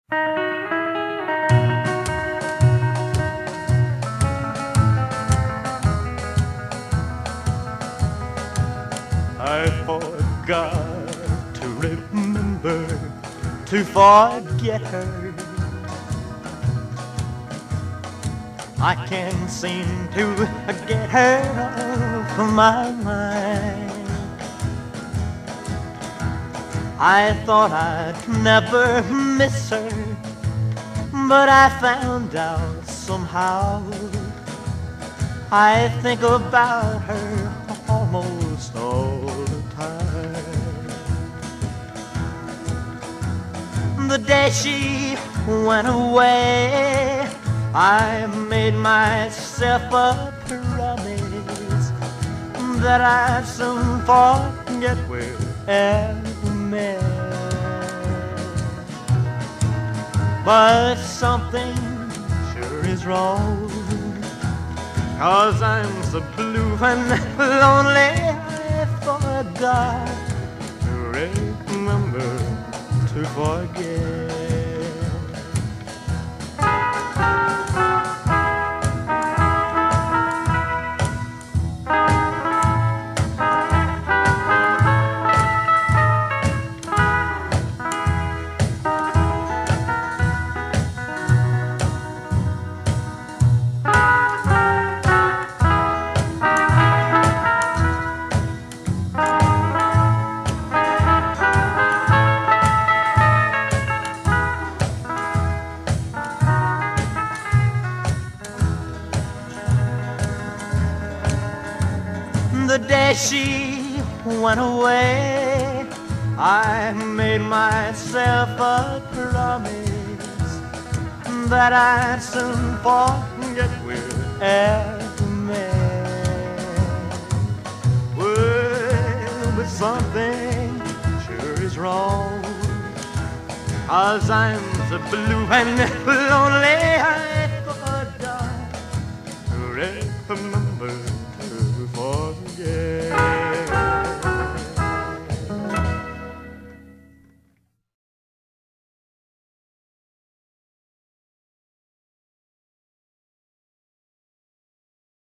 I forgot to remember to forget her. I can't seem to get her off my mind. I thought I'd never miss her, but I found out somehow. I think about her almost all the time. The day she went away, I made myself a promise that I'd soon forget we ever met. But something sure is wrong, 'cause I'm so blue and lonely I forgot to remember to forget. The day she went away, I made myself a promise that I'd soon forget we ever met. Well, but something sure is wrong, 'cause I'm so blue and lonely I forgot to remember to forget.